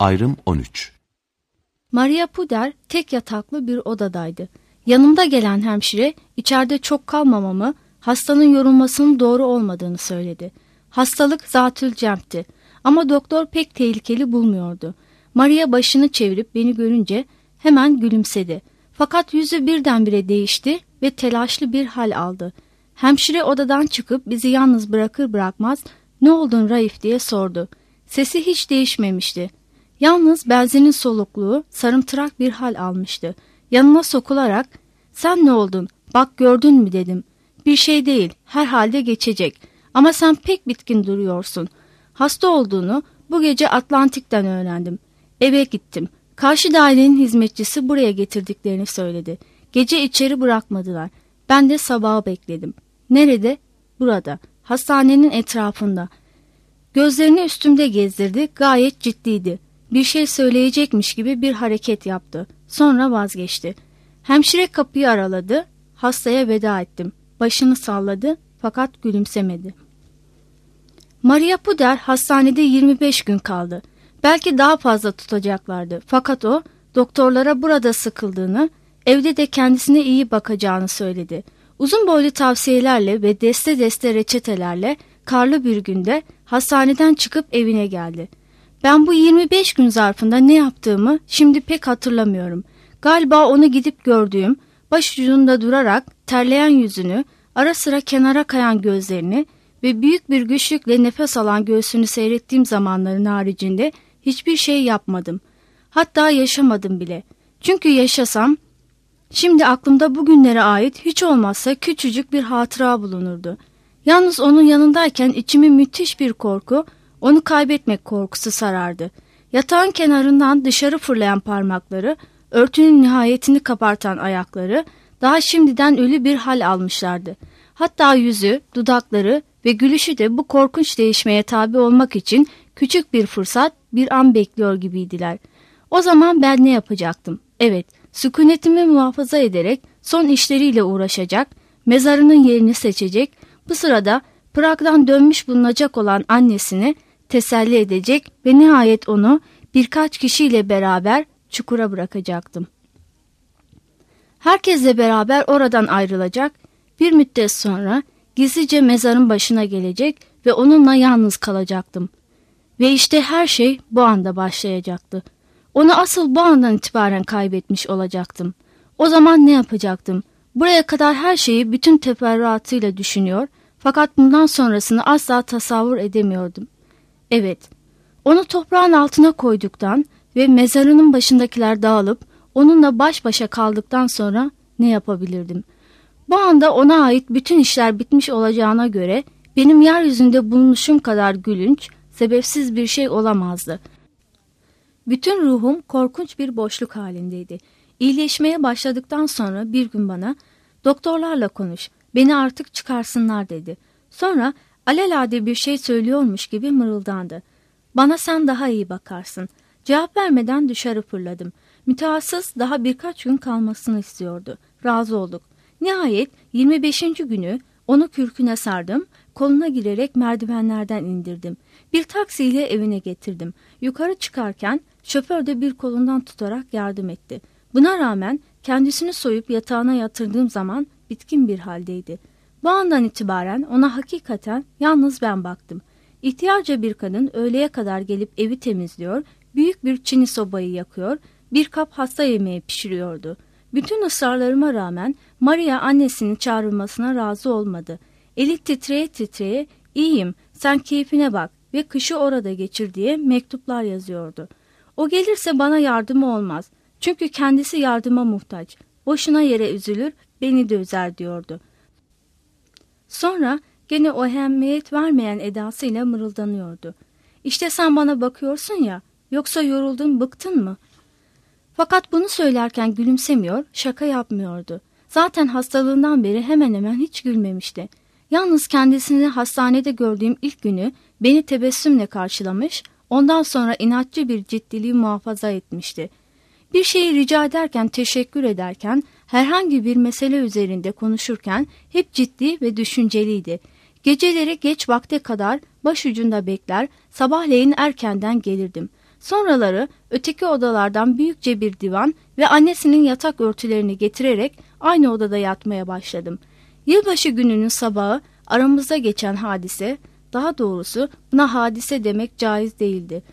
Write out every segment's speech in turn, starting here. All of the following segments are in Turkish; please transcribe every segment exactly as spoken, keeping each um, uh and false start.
Ayrım on üç. Maria Puder tek yataklı bir odadaydı. Yanımda gelen hemşire içeride çok kalmamamı, hastanın yorulmasının doğru olmadığını söyledi. Hastalık zatülcem'ti ama doktor pek tehlikeli bulmuyordu. Maria başını çevirip beni görünce hemen gülümsedi. Fakat yüzü birdenbire değişti ve telaşlı bir hal aldı. Hemşire odadan çıkıp bizi yalnız bırakır bırakmaz "Ne oldun Raif?" diye sordu. Sesi hiç değişmemişti. Yalnız benzinin solukluğu sarımtırak bir hal almıştı. Yanına sokularak "Sen ne oldun? Bak gördün mü?" dedim. "Bir şey değil, herhalde geçecek. Ama sen pek bitkin duruyorsun." Hasta olduğunu bu gece Atlantik'ten öğrendim. Eve gittim. Karşı dairenin hizmetçisi buraya getirdiklerini söyledi. Gece içeri bırakmadılar. Ben de sabaha bekledim. Nerede? Burada. Hastanenin etrafında. Gözlerini üstümde gezdirdi. Gayet ciddiydi. Bir şey söyleyecekmiş gibi bir hareket yaptı. Sonra vazgeçti. Hemşire kapıyı araladı. Hastaya veda ettim. Başını salladı fakat gülümsemedi. Maria Puder hastanede yirmi beş gün kaldı. Belki daha fazla tutacaklardı. Fakat o doktorlara burada sıkıldığını, evde de kendisine iyi bakacağını söyledi. Uzun boylu tavsiyelerle ve deste deste reçetelerle karlı bir günde hastaneden çıkıp evine geldi. Ben bu yirmi beş gün zarfında ne yaptığımı şimdi pek hatırlamıyorum. Galiba onu gidip gördüğüm, başucunda durarak terleyen yüzünü, ara sıra kenara kayan gözlerini ve büyük bir güçlükle nefes alan göğsünü seyrettiğim zamanların haricinde hiçbir şey yapmadım. Hatta yaşamadım bile. Çünkü yaşasam, şimdi aklımda bugünlere ait hiç olmazsa küçücük bir hatıra bulunurdu. Yalnız onun yanındayken içimi müthiş bir korku, onu kaybetmek korkusu sarardı. Yatağın kenarından dışarı fırlayan parmakları, örtünün nihayetini kabartan ayakları daha şimdiden ölü bir hal almışlardı. Hatta yüzü, dudakları ve gülüşü de bu korkunç değişmeye tabi olmak için küçük bir fırsat, bir an bekliyor gibiydiler. O zaman ben ne yapacaktım? Evet, sükunetimi muhafaza ederek son işleriyle uğraşacak, mezarının yerini seçecek, bu sırada Prag'dan dönmüş bulunacak olan annesini teselli edecek ve nihayet onu birkaç kişiyle beraber çukura bırakacaktım. Herkesle beraber oradan ayrılacak, bir müddet sonra gizlice mezarın başına gelecek ve onunla yalnız kalacaktım. Ve işte her şey bu anda başlayacaktı. Onu asıl bu andan itibaren kaybetmiş olacaktım. O zaman ne yapacaktım? Buraya kadar her şeyi bütün teferruatıyla düşünüyor, fakat bundan sonrasını asla tasavvur edemiyordum. Evet, onu toprağın altına koyduktan ve mezarının başındakiler dağılıp onunla baş başa kaldıktan sonra ne yapabilirdim? Bu anda ona ait bütün işler bitmiş olacağına göre benim yeryüzünde bulunuşum kadar gülünç, sebepsiz bir şey olamazdı. Bütün ruhum korkunç bir boşluk halindeydi. İyileşmeye başladıktan sonra bir gün bana "Doktorlarla konuş, beni artık çıkarsınlar" dedi. Sonra alelade bir şey söylüyormuş gibi mırıldandı. "Bana sen daha iyi bakarsın." Cevap vermeden dışarı fırladım. Mütehassıs daha birkaç gün kalmasını istiyordu. Razı olduk. Nihayet yirmi beşinci günü onu kürküne sardım, koluna girerek merdivenlerden indirdim. Bir taksiyle evine getirdim. Yukarı çıkarken şoför de bir kolundan tutarak yardım etti. Buna rağmen kendisini soyup yatağına yatırdığım zaman bitkin bir haldeydi. Bu andan itibaren ona hakikaten yalnız ben baktım. İhtiyarca bir kadın öğleye kadar gelip evi temizliyor, büyük bir çini sobayı yakıyor, bir kap hasta yemeği pişiriyordu. Bütün ısrarlarıma rağmen Maria annesinin çağrılmasına razı olmadı. Eli titreye titreye "İyiyim, sen keyfine bak ve kışı orada geçir" diye mektuplar yazıyordu. O gelirse bana yardımı olmaz. Çünkü kendisi yardıma muhtaç. Boşuna yere üzülür, beni de üzer diyordu. Sonra gene o ehemmiyet vermeyen edasıyla mırıldanıyordu. "İşte sen bana bakıyorsun ya, yoksa yoruldun, bıktın mı?" Fakat bunu söylerken gülümsemiyor, şaka yapmıyordu. Zaten hastalığından beri hemen hemen hiç gülmemişti. Yalnız kendisini hastanede gördüğüm ilk günü beni tebessümle karşılamış, ondan sonra inatçı bir ciddiliği muhafaza etmişti. Bir şeyi rica ederken, teşekkür ederken, herhangi bir mesele üzerinde konuşurken hep ciddi ve düşünceliydi. Geceleri geç vakte kadar başucunda bekler, sabahleyin erkenden gelirdim. Sonraları öteki odalardan büyükçe bir divan ve annesinin yatak örtülerini getirerek aynı odada yatmaya başladım. Yılbaşı gününün sabahı aramızda geçen hadise, daha doğrusu buna hadise demek caiz değildi.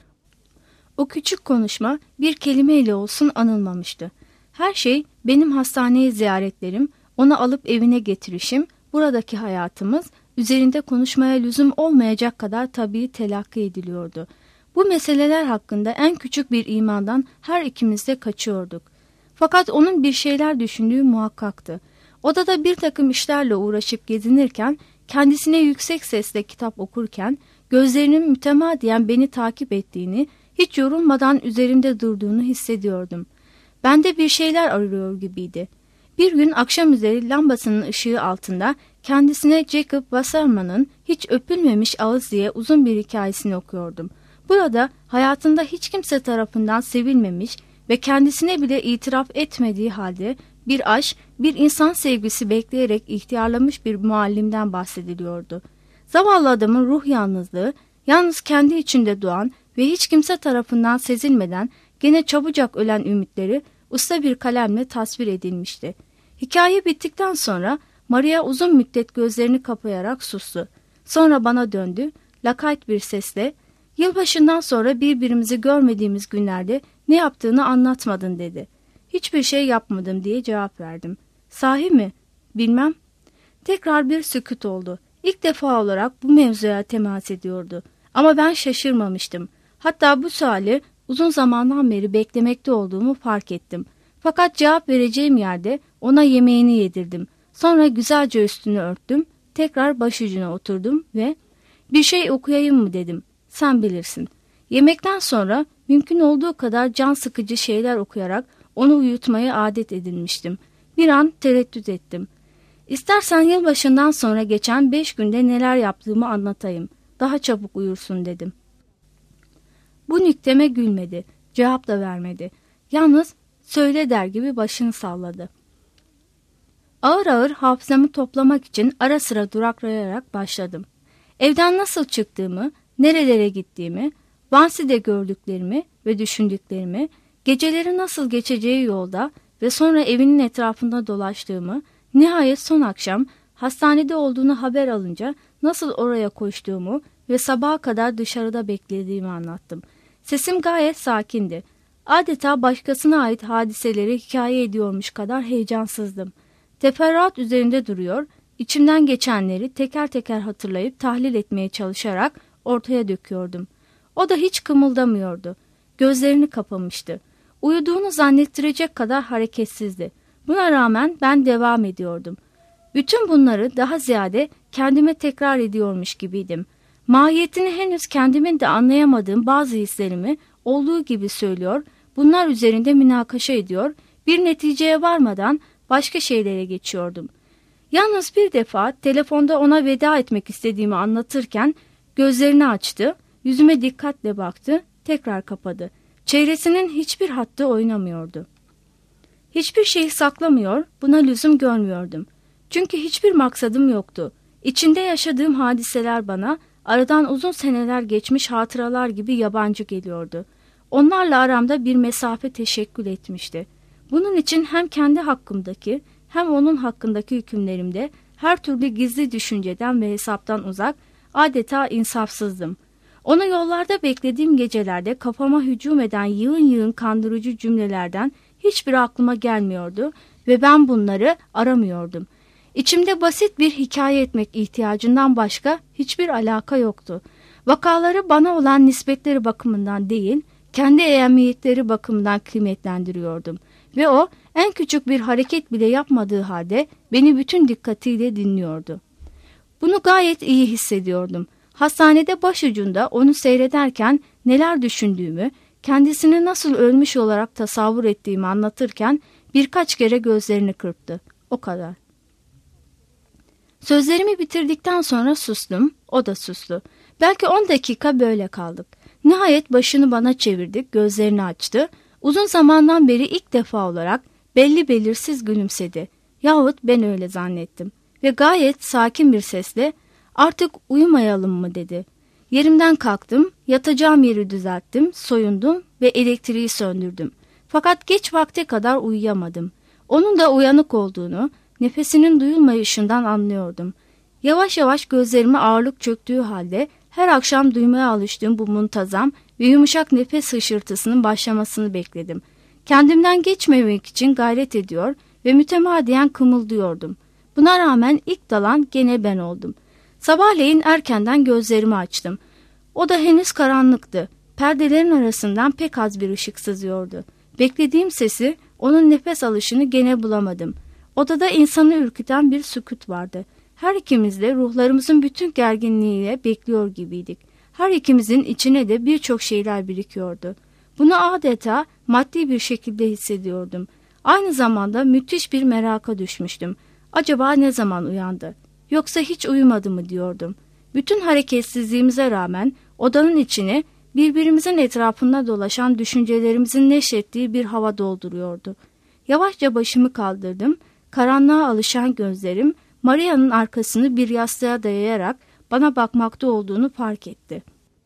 O küçük konuşma bir kelimeyle olsun anılmamıştı. Her şey benim hastaneye ziyaretlerim, onu alıp evine getirişim, buradaki hayatımız üzerinde konuşmaya lüzum olmayacak kadar tabii telakki ediliyordu. Bu meseleler hakkında en küçük bir imandan her ikimiz de kaçıyorduk. Fakat onun bir şeyler düşündüğü muhakkaktı. Odada bir takım işlerle uğraşıp gezinirken, kendisine yüksek sesle kitap okurken, gözlerinin mütemadiyen beni takip ettiğini, hiç yorulmadan üzerimde durduğunu hissediyordum. Bende bir şeyler arıyor gibiydi. Bir gün akşam üzeri lambasının ışığı altında kendisine Jacob Wasserman'ın hiç öpülmemiş ağız diye uzun bir hikayesini okuyordum. Burada hayatında hiç kimse tarafından sevilmemiş ve kendisine bile itiraf etmediği halde bir aşk, bir insan sevgisi bekleyerek ihtiyarlamış bir muallimden bahsediliyordu. Zavallı adamın ruh yalnızlığı, yalnız kendi içinde doğan ve hiç kimse tarafından sezilmeden gene çabucak ölen ümitleri usta bir kalemle tasvir edilmişti. Hikaye bittikten sonra Maria uzun müddet gözlerini kapayarak sustu. Sonra bana döndü, lakayt bir sesle, "Yılbaşından sonra birbirimizi görmediğimiz günlerde ne yaptığını anlatmadın," dedi. "Hiçbir şey yapmadım," diye cevap verdim. "Sahi mi? Bilmem." Tekrar bir sükût oldu. İlk defa olarak bu mevzuya temas ediyordu. Ama ben şaşırmamıştım. Hatta bu suali uzun zamandan beri beklemekte olduğumu fark ettim. Fakat cevap vereceğim yerde ona yemeğini yedirdim. Sonra güzelce üstünü örttüm, tekrar başucuna oturdum ve "Bir şey okuyayım mı?" dedim. "Sen bilirsin." Yemekten sonra mümkün olduğu kadar can sıkıcı şeyler okuyarak onu uyutmaya adet edinmiştim. Bir an tereddüt ettim. "İstersen yılbaşından sonra geçen beş günde neler yaptığımı anlatayım. Daha çabuk uyursun," dedim. Bu nükteme gülmedi, cevap da vermedi. Yalnız "söyle" der gibi başını salladı. Ağır ağır hafızamı toplamak için ara sıra duraklayarak başladım. Evden nasıl çıktığımı, nerelere gittiğimi, Vansi'de gördüklerimi ve düşündüklerimi, geceleri nasıl geçeceği yolda ve sonra evinin etrafında dolaştığımı, nihayet son akşam hastanede olduğunu haber alınca nasıl oraya koştuğumu ve sabaha kadar dışarıda beklediğimi anlattım. Sesim gayet sakindi. Adeta başkasına ait hadiseleri hikaye ediyormuş kadar heyecansızdım. Teferruat üzerinde duruyor, içimden geçenleri teker teker hatırlayıp tahlil etmeye çalışarak ortaya döküyordum. O da hiç kımıldamıyordu. Gözlerini kapamıştı. Uyuduğunu zannettirecek kadar hareketsizdi. Buna rağmen ben devam ediyordum. Bütün bunları daha ziyade kendime tekrar ediyormuş gibiydim. Mahiyetini henüz kendimin de anlayamadığım bazı hislerimi olduğu gibi söylüyor, bunlar üzerinde münakaşa ediyor, bir neticeye varmadan başka şeylere geçiyordum. Yalnız bir defa telefonda ona veda etmek istediğimi anlatırken gözlerini açtı, yüzüme dikkatle baktı, tekrar kapadı. Çehresinin hiçbir hattı oynamıyordu. Hiçbir şeyi saklamıyor, buna lüzum görmüyordum. Çünkü hiçbir maksadım yoktu. İçinde yaşadığım hadiseler bana aradan uzun seneler geçmiş hatıralar gibi yabancı geliyordu. Onlarla aramda bir mesafe teşekkül etmişti. Bunun için hem kendi hakkımdaki hem onun hakkındaki hükümlerimde her türlü gizli düşünceden ve hesaptan uzak, adeta insafsızdım. Onu yollarda beklediğim gecelerde kafama hücum eden yığın yığın kandırıcı cümlelerden hiçbiri aklıma gelmiyordu ve ben bunları aramıyordum. İçimde basit bir hikaye etmek ihtiyacından başka hiçbir alaka yoktu. Vakaları bana olan nispetleri bakımından değil, kendi ehemmiyetleri bakımından kıymetlendiriyordum. Ve o en küçük bir hareket bile yapmadığı halde beni bütün dikkatiyle dinliyordu. Bunu gayet iyi hissediyordum. Hastanede başucunda onu seyrederken neler düşündüğümü, kendisini nasıl ölmüş olarak tasavvur ettiğimi anlatırken birkaç kere gözlerini kırptı. O kadar. Sözlerimi bitirdikten sonra sustum, o da sustu. Belki on dakika böyle kaldık. Nihayet başını bana çevirdi, gözlerini açtı. Uzun zamandan beri ilk defa olarak belli belirsiz gülümsedi. Yahut ben öyle zannettim. Ve gayet sakin bir sesle "Artık uyumayalım mı?" dedi. Yerimden kalktım, yatacağım yeri düzelttim, soyundum ve elektriği söndürdüm. Fakat geç vakte kadar uyuyamadım. Onun da uyanık olduğunu, nefesinin duyulmayışından anlıyordum. Yavaş yavaş gözlerime ağırlık çöktüğü halde her akşam duymaya alıştığım bu muntazam ve yumuşak nefes hışırtısının başlamasını bekledim. Kendimden geçmemek için gayret ediyor ve mütemadiyen kımıldıyordum. Buna rağmen ilk dalan gene ben oldum. Sabahleyin erkenden gözlerimi açtım. Oda henüz karanlıktı. Perdelerin arasından pek az bir ışık sızıyordu. Beklediğim sesi, onun nefes alışını gene bulamadım. Odada insanı ürküten bir sükût vardı. Her ikimiz de ruhlarımızın bütün gerginliğiyle bekliyor gibiydik. Her ikimizin içine de birçok şeyler birikiyordu. Bunu adeta maddi bir şekilde hissediyordum. Aynı zamanda müthiş bir meraka düşmüştüm. Acaba ne zaman uyandı? Yoksa hiç uyumadı mı diyordum. Bütün hareketsizliğimize rağmen odanın içine birbirimizin etrafında dolaşan düşüncelerimizin neşrettiği bir hava dolduruyordu. Yavaşça başımı kaldırdım. Karanlığa alışan gözlerim Maria'nın arkasını bir yastığa dayayarak bana bakmakta olduğunu fark etti.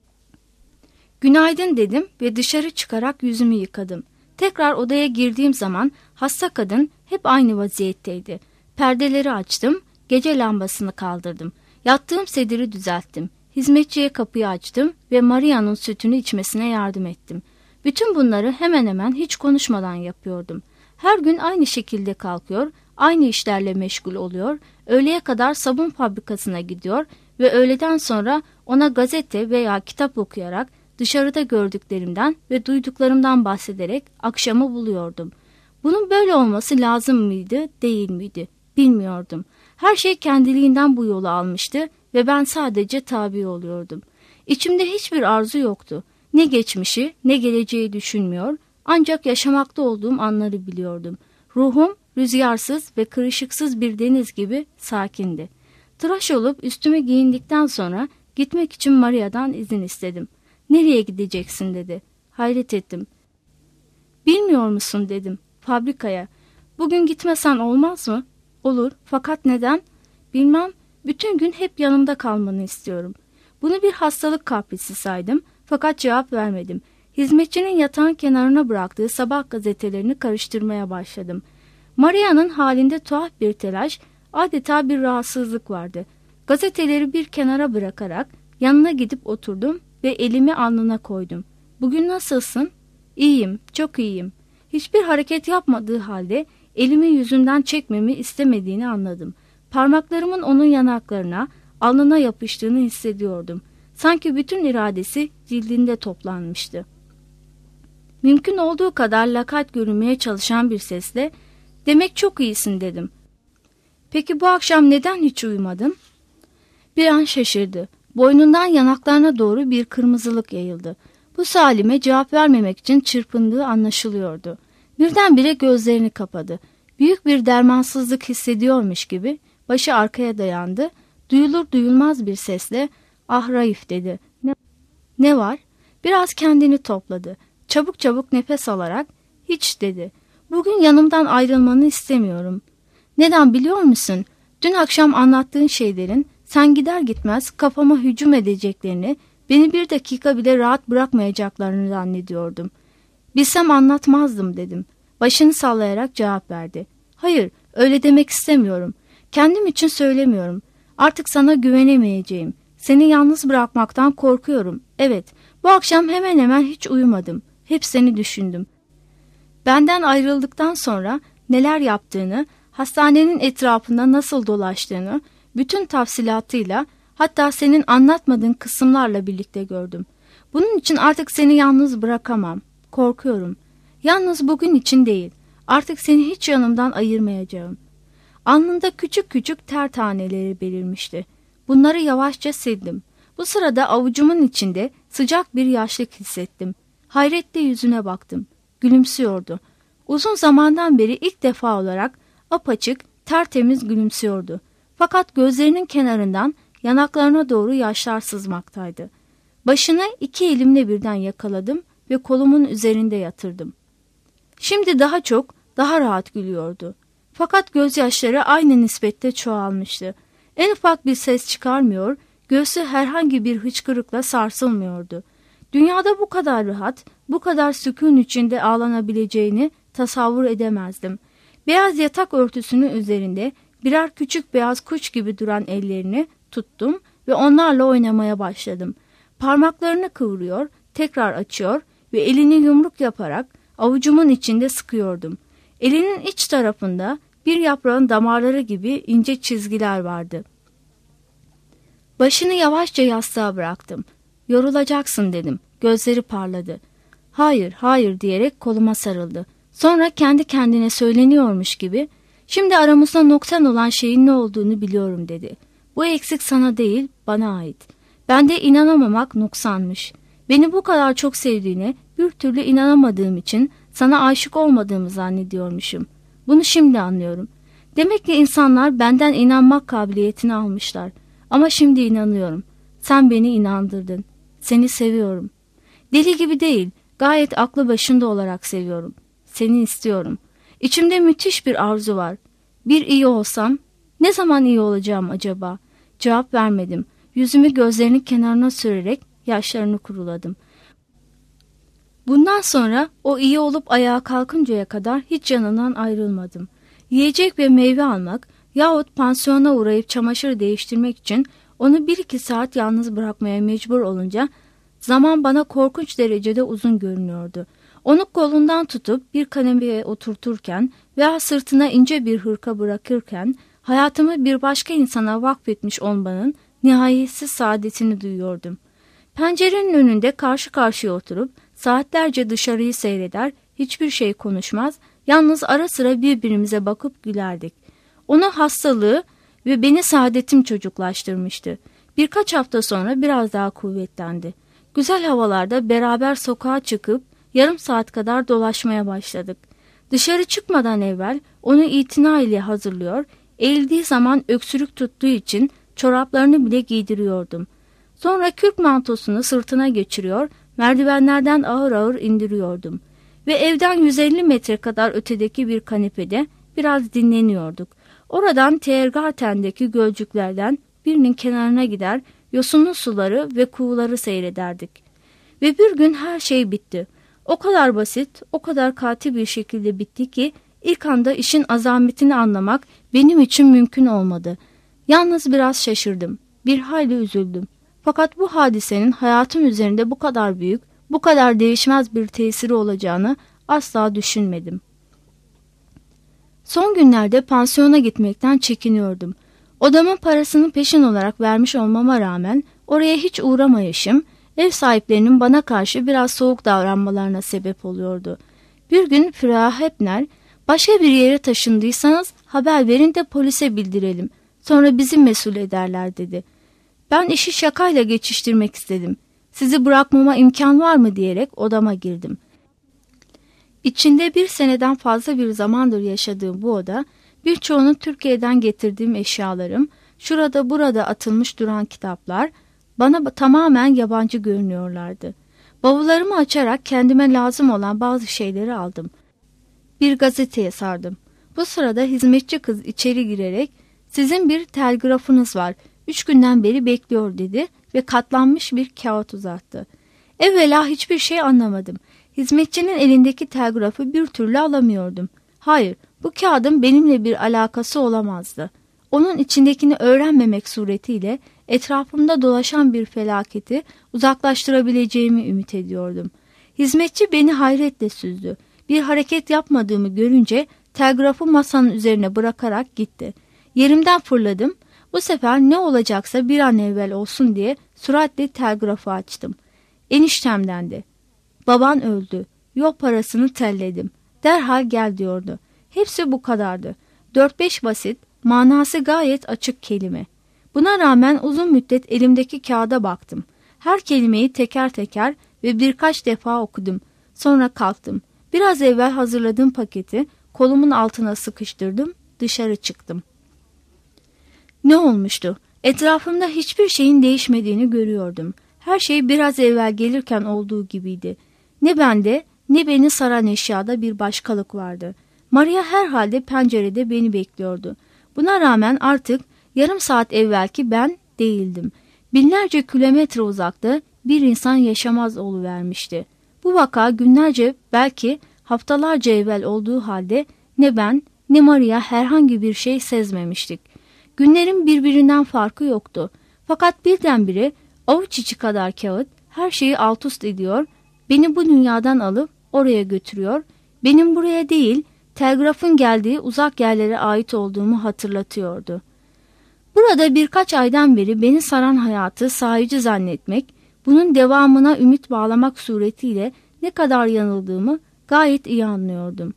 Günaydın dedim ve dışarı çıkarak yüzümü yıkadım. Tekrar odaya girdiğim zaman hasta kadın hep aynı vaziyetteydi. Perdeleri açtım, gece lambasını kaldırdım. Yattığım sediri düzelttim. Hizmetçiye kapıyı açtım ve Maria'nın sütünü içmesine yardım ettim. Bütün bunları hemen hemen hiç konuşmadan yapıyordum. Her gün aynı şekilde kalkıyor, aynı işlerle meşgul oluyor, öğleye kadar sabun fabrikasına gidiyor ve öğleden sonra ona gazete veya kitap okuyarak dışarıda gördüklerimden ve duyduklarımdan bahsederek akşamı buluyordum. Bunun böyle olması lazım mıydı, değil miydi? Bilmiyordum. Her şey kendiliğinden bu yolu almıştı ve ben sadece tabi oluyordum. İçimde hiçbir arzu yoktu. Ne geçmişi ne geleceği düşünmüyor, ancak yaşamakta olduğum anları biliyordum. Ruhum rüzgarsız ve kırışıksız bir deniz gibi sakindi. Tıraş olup üstümü giyindikten sonra gitmek için Maria'dan izin istedim. "Nereye gideceksin?" dedi. Hayret ettim. "Bilmiyor musun?" dedim. "Fabrikaya." "Bugün gitmesen olmaz mı?" "Olur, fakat neden?" "Bilmem, bütün gün hep yanımda kalmanı istiyorum." Bunu bir hastalık kaprisi saydım, fakat cevap vermedim. Hizmetçinin yatağın kenarına bıraktığı sabah gazetelerini karıştırmaya başladım. Maria'nın halinde tuhaf bir telaş, adeta bir rahatsızlık vardı. Gazeteleri bir kenara bırakarak yanına gidip oturdum ve elimi alnına koydum. "Bugün nasılsın?" "İyiyim, çok iyiyim." Hiçbir hareket yapmadığı halde elimi yüzünden çekmemi istemediğini anladım. Parmaklarımın onun yanaklarına, alnına yapıştığını hissediyordum. Sanki bütün iradesi cildinde toplanmıştı. Mümkün olduğu kadar lakayt görünmeye çalışan bir sesle, "Demek çok iyisin." dedim. "Peki bu akşam neden hiç uyumadın?" Bir an şaşırdı. Boynundan yanaklarına doğru bir kırmızılık yayıldı. Bu salime cevap vermemek için çırpındığı anlaşılıyordu. Birdenbire gözlerini kapadı. Büyük bir dermansızlık hissediyormuş gibi başı arkaya dayandı. Duyulur duyulmaz bir sesle, "Ah Raif," dedi. Ne, ne var?" Biraz kendini topladı. Çabuk çabuk nefes alarak, "Hiç," dedi. "Bugün yanımdan ayrılmanı istemiyorum." "Neden biliyor musun? Dün akşam anlattığın şeylerin sen gider gitmez kafama hücum edeceklerini, beni bir dakika bile rahat bırakmayacaklarını zannediyordum." "Bilsem anlatmazdım," dedim. Başını sallayarak cevap verdi. "Hayır, öyle demek istemiyorum. Kendim için söylemiyorum. Artık sana güvenemeyeceğim. Seni yalnız bırakmaktan korkuyorum. Evet, bu akşam hemen hemen hiç uyumadım. Hep seni düşündüm. Benden ayrıldıktan sonra neler yaptığını, hastanenin etrafında nasıl dolaştığını, bütün tafsilatıyla, hatta senin anlatmadığın kısımlarla birlikte gördüm. Bunun için artık seni yalnız bırakamam. Korkuyorum. Yalnız bugün için değil. Artık seni hiç yanımdan ayırmayacağım." Alnında küçük küçük ter taneleri belirmişti. Bunları yavaşça sildim. Bu sırada avucumun içinde sıcak bir yaşlık hissettim. Hayretle yüzüne baktım. Gülümsüyordu. Uzun zamandan beri ilk defa olarak apaçık, tertemiz gülümsüyordu. Fakat gözlerinin kenarından yanaklarına doğru yaşlar sızmaktaydı. Başını iki elimle birden yakaladım ve kolumun üzerinde yatırdım. Şimdi daha çok, daha rahat gülüyordu. Fakat gözyaşları aynı nispette çoğalmıştı. En ufak bir ses çıkarmıyor, Göğsü herhangi bir hıçkırıkla sarsılmıyordu. Dünyada bu kadar rahat, bu kadar sükun içinde ağlanabileceğini tasavvur edemezdim. Beyaz yatak örtüsünün üzerinde birer küçük beyaz kuş gibi duran ellerini tuttum ve onlarla oynamaya başladım. Parmaklarını kıvırıyor, tekrar açıyor ve elini yumruk yaparak avucumun içinde sıkıyordum. Elinin iç tarafında bir yaprağın damarları gibi ince çizgiler vardı. Başını yavaşça yastığa bıraktım. Yorulacaksın dedim. Gözleri parladı. Hayır, hayır diyerek koluma sarıldı. Sonra kendi kendine söyleniyormuş gibi, şimdi aramızda noksan olan şeyin ne olduğunu biliyorum dedi. Bu eksik sana değil, bana ait. Bende inanamamak noksanmış. Beni bu kadar çok sevdiğine bir türlü inanamadığım için sana aşık olmadığımı zannediyormuşum. Bunu şimdi anlıyorum. Demek ki insanlar benden inanmak kabiliyetini almışlar. Ama şimdi inanıyorum. Sen beni inandırdın. Seni seviyorum. Deli gibi değil, gayet aklı başında olarak seviyorum. Seni istiyorum. İçimde müthiş bir arzu var. Bir iyi olsam, ne zaman iyi olacağım acaba? Cevap vermedim. Yüzümü gözlerinin kenarına sürerek yaşlarını kuruladım. Bundan sonra o iyi olup ayağa kalkıncaya kadar hiç yanından ayrılmadım. Yiyecek ve meyve almak yahut pansiyona uğrayıp çamaşır değiştirmek için onu bir iki saat yalnız bırakmaya mecbur olunca zaman bana korkunç derecede uzun görünüyordu. Onu kolundan tutup bir kanepeye oturturken veya sırtına ince bir hırka bırakırken hayatımı bir başka insana vakfetmiş olmanın nihayetsiz saadetini duyuyordum. Pencerenin önünde karşı karşıya oturup saatlerce dışarıyı seyreder, hiçbir şey konuşmaz, yalnız ara sıra birbirimize bakıp gülerdik. Onun hastalığı ve beni saadetim çocuklaştırmıştı. Birkaç hafta sonra biraz daha kuvvetlendi. Güzel havalarda beraber sokağa çıkıp yarım saat kadar dolaşmaya başladık. Dışarı çıkmadan evvel onu itina ile hazırlıyor, eğildiği zaman öksürük tuttuğu için çoraplarını bile giydiriyordum. Sonra kürk mantosunu sırtına geçiriyor, merdivenlerden ağır ağır indiriyordum. Ve evden yüz elli metre kadar ötedeki bir kanepede biraz dinleniyorduk. Oradan Tiergarten'deki gölcüklerden birinin kenarına gider, yosunlu suları ve kuğuları seyrederdik. Ve bir gün her şey bitti. O kadar basit, o kadar katı bir şekilde bitti ki ilk anda işin azametini anlamak benim için mümkün olmadı. Yalnız biraz şaşırdım, bir hayli üzüldüm. Fakat bu hadisenin hayatım üzerinde bu kadar büyük, bu kadar değişmez bir tesiri olacağını asla düşünmedim. Son günlerde pansiyona gitmekten çekiniyordum. Odamın parasını peşin olarak vermiş olmama rağmen oraya hiç uğramayışım, ev sahiplerinin bana karşı biraz soğuk davranmalarına sebep oluyordu. Bir gün Frau Hepner, başka bir yere taşındıysanız haber verin de polise bildirelim, sonra bizi mesul ederler dedi. Ben işi şakayla geçiştirmek istedim. Sizi bırakmama imkan var mı diyerek odama girdim. İçinde bir seneden fazla bir zamandır yaşadığım bu oda, birçoğunu Türkiye'den getirdiğim eşyalarım, şurada burada atılmış duran kitaplar, bana tamamen yabancı görünüyorlardı. Bavullarımı açarak kendime lazım olan bazı şeyleri aldım. Bir gazeteye sardım. Bu sırada hizmetçi kız içeri girerek, sizin bir telgrafınız var, üç günden beri bekliyor dedi ve katlanmış bir kağıt uzattı. Evvela hiçbir şey anlamadım. Hizmetçinin elindeki telgrafı bir türlü alamıyordum. Hayır, bu kağıdın benimle bir alakası olamazdı. Onun içindekini öğrenmemek suretiyle etrafımda dolaşan bir felaketi uzaklaştırabileceğimi ümit ediyordum. Hizmetçi beni hayretle süzdü. Bir hareket yapmadığımı görünce telgrafı masanın üzerine bırakarak gitti. Yerimden fırladım. Bu sefer ne olacaksa bir an evvel olsun diye süratle telgrafı açtım. Eniştemdendi. Baban öldü. Yol parasını telledim. Derhal gel diyordu. Hepsi bu kadardı. Dört beş basit, manası gayet açık kelime. Buna rağmen uzun müddet elimdeki kağıda baktım. Her kelimeyi teker teker ve birkaç defa okudum. Sonra kalktım. Biraz evvel hazırladığım paketi kolumun altına sıkıştırdım. Dışarı çıktım. Ne olmuştu? Etrafımda hiçbir şeyin değişmediğini görüyordum. Her şey biraz evvel gelirken olduğu gibiydi. Ne bende ne beni saran eşyada bir başkalık vardı. Maria herhalde pencerede beni bekliyordu. Buna rağmen artık yarım saat evvelki ben değildim. Binlerce kilometre uzakta bir insan yaşamaz oluvermişti. Bu vaka günlerce, belki haftalarca evvel olduğu halde ne ben ne Maria herhangi bir şey sezmemiştik. Günlerin birbirinden farkı yoktu. Fakat birdenbire avuç içi kadar kağıt her şeyi alt üst ediyor, beni bu dünyadan alıp oraya götürüyor, benim buraya değil, telgrafın geldiği uzak yerlere ait olduğumu hatırlatıyordu. Burada birkaç aydan beri beni saran hayatı sahici zannetmek, bunun devamına ümit bağlamak suretiyle ne kadar yanıldığımı gayet iyi anlıyordum.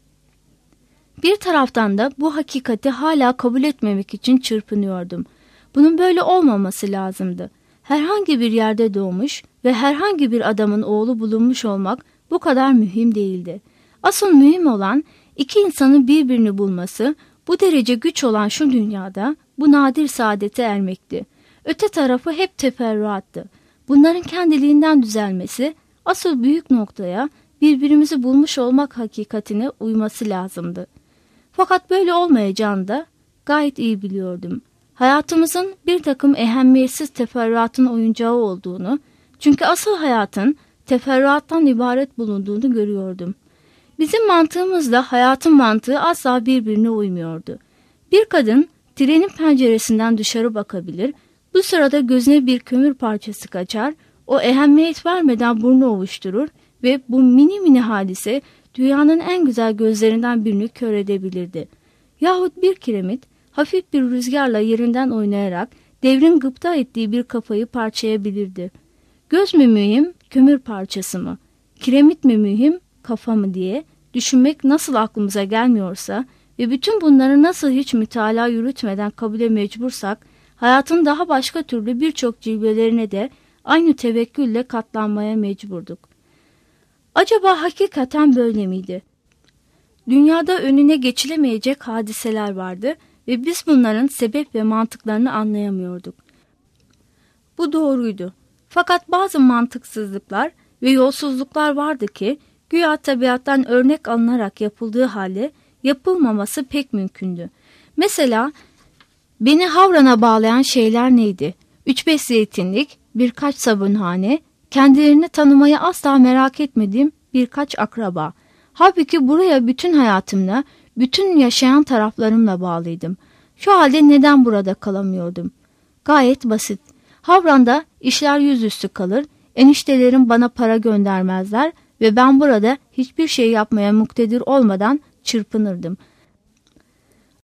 Bir taraftan da bu hakikati hala kabul etmemek için çırpınıyordum. Bunun böyle olmaması lazımdı. Herhangi bir yerde doğmuş ve herhangi bir adamın oğlu bulunmuş olmak bu kadar mühim değildi. Asıl mühim olan iki insanın birbirini bulması, bu derece güç olan şu dünyada bu nadir saadete ermekti. Öte tarafı hep teferruattı. Bunların kendiliğinden düzelmesi, asıl büyük noktaya birbirimizi bulmuş olmak hakikatine uyması lazımdı. Fakat böyle olmayacağını da gayet iyi biliyordum. Hayatımızın bir takım ehemmiyetsiz teferruatın oyuncağı olduğunu, çünkü asıl hayatın teferruattan ibaret bulunduğunu görüyordum. Bizim mantığımızla hayatın mantığı asla birbirine uymuyordu. Bir kadın trenin penceresinden dışarı bakabilir, bu sırada gözüne bir kömür parçası kaçar, o ehemmiyet vermeden burnu ovuşturur ve bu mini mini hadise dünyanın en güzel gözlerinden birini kör edebilirdi. Yahut bir kiremit hafif bir rüzgarla yerinden oynayarak devrin gıpta ettiği bir kafayı parçayabilirdi. Göz mü mühim, kömür parçası mı? Kiremit mi mühim, kafa mı diye düşünmek nasıl aklımıza gelmiyorsa ve bütün bunları nasıl hiç mütalaa yürütmeden kabule mecbursak, hayatın daha başka türlü birçok cilvelerine de aynı tevekkülle katlanmaya mecburduk. Acaba hakikaten böyle miydi? Dünyada önüne geçilemeyecek hadiseler vardı ve biz bunların sebep ve mantıklarını anlayamıyorduk. Bu doğruydu. Fakat bazı mantıksızlıklar ve yolsuzluklar vardı ki, güya tabiattan örnek alınarak yapıldığı halde yapılmaması pek mümkündü. Mesela beni Havran'a bağlayan şeyler neydi? Üç beş zeytinlik, birkaç sabunhane, kendilerini tanımayı asla merak etmediğim birkaç akraba. Halbuki buraya bütün hayatımla, bütün yaşayan taraflarımla bağlıydım. Şu halde neden burada kalamıyordum? Gayet basit. Havran'da işler yüzüstü kalır, eniştelerim bana para göndermezler ve ben burada hiçbir şey yapmaya muktedir olmadan çırpınırdım.